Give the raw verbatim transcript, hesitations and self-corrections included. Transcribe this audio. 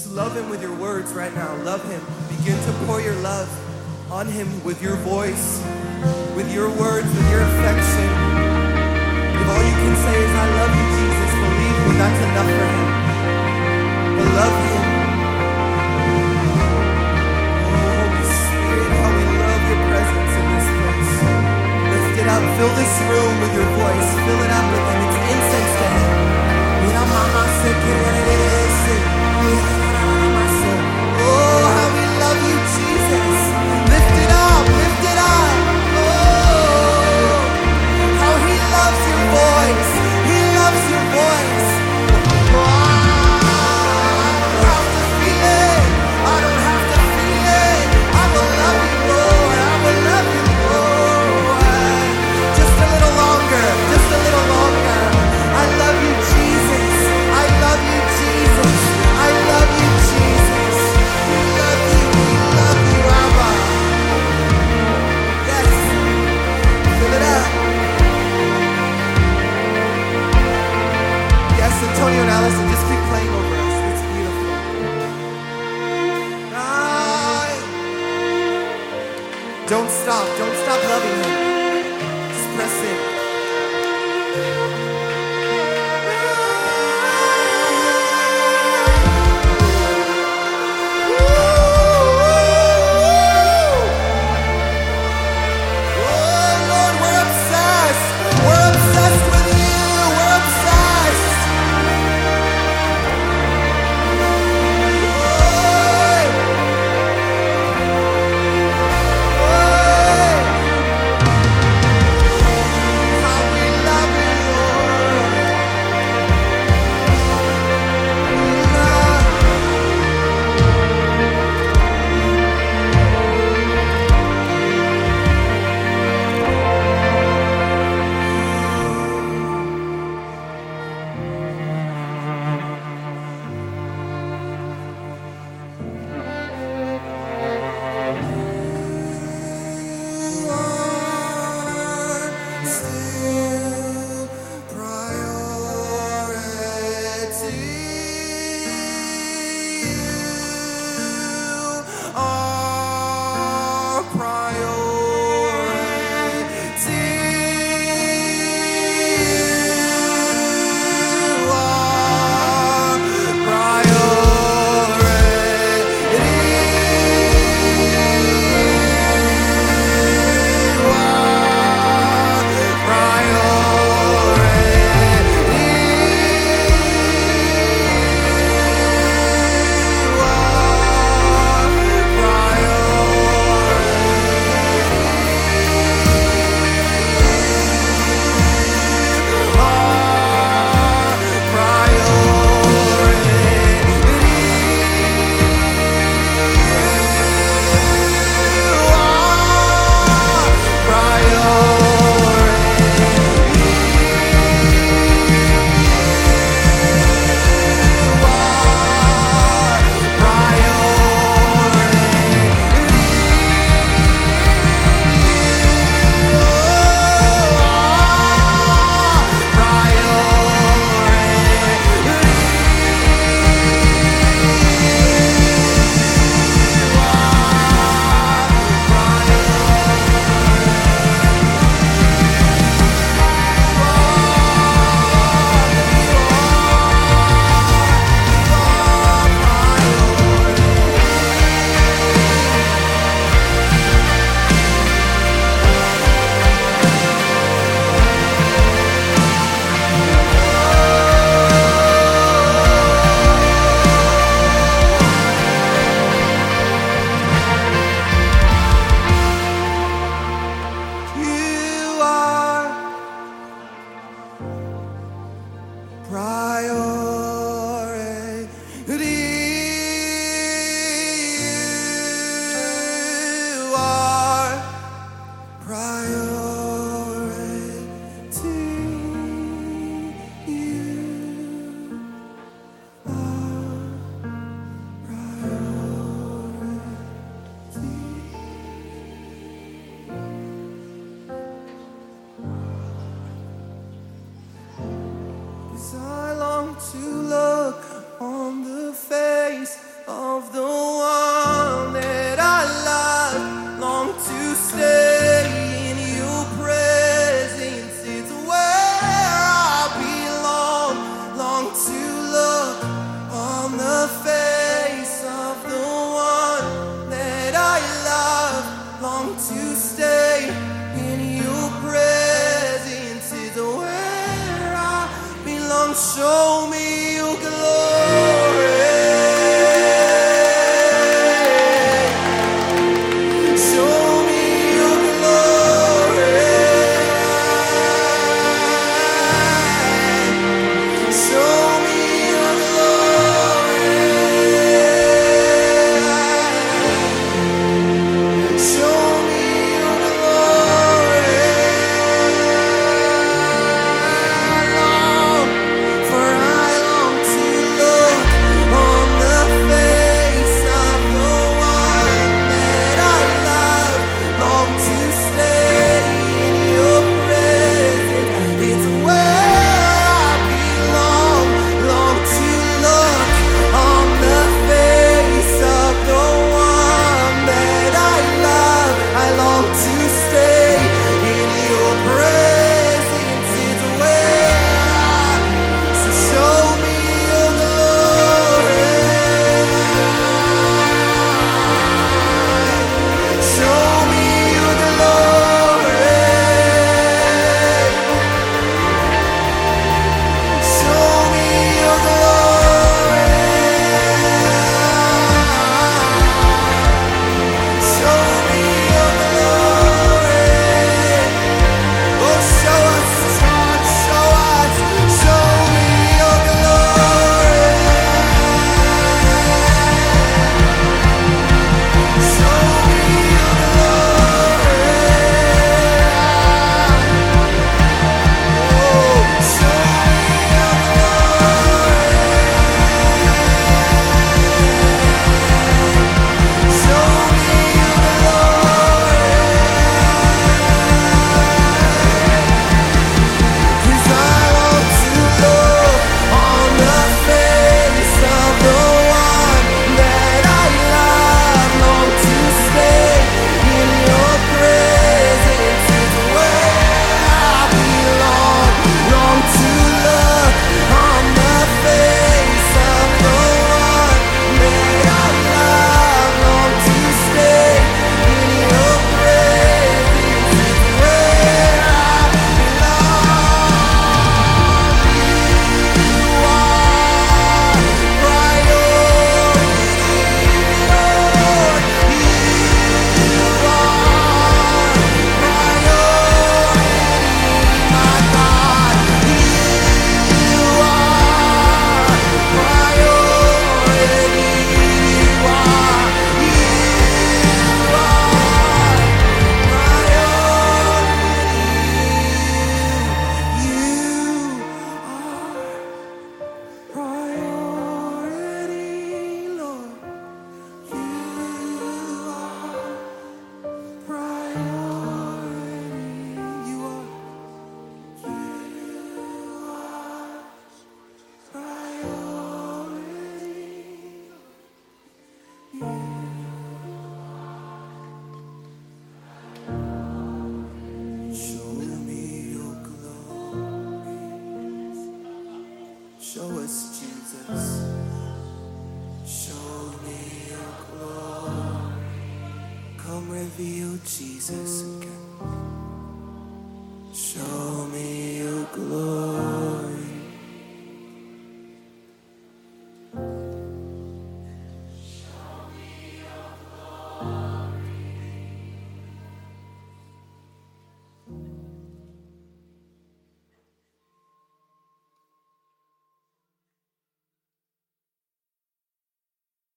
love him with your words right now. Love him. Begin to pour your love on him with your voice, with your words, with your affection. If all you can say is, I love you, Jesus, believe me, that's enough for him. But love him. Oh, Holy Spirit, how we love your presence in this place. Lift it up. Fill this room with your voice. Fill it up with him. It's incense to him. Oh, how we love you, Jesus. Lift it up, lift it up. Oh, how he loves your voice. He loves your voice. Oh, I don't have to feel it. I don't have to feel it. I will love you, Lord. I will love you, Lord. Just a little longer, just a little longer. I love you, Jesus. I love you, Jesus. I love you, Jesus. We love you, we love you, Abba. Yes. Fill it up. Yes, Antonio and Allison, just keep playing over us. It's beautiful. Right. Don't stop. Don't stop loving him. Just press in. of the one that I love. Long to stay in your presence, it's where I belong. Long to look on the face of the one that I love. Long to stay in your presence, it's where I belong. Show me your glory. Show us, Jesus. Show me your glory. Come reveal Jesus again. Show me your glory.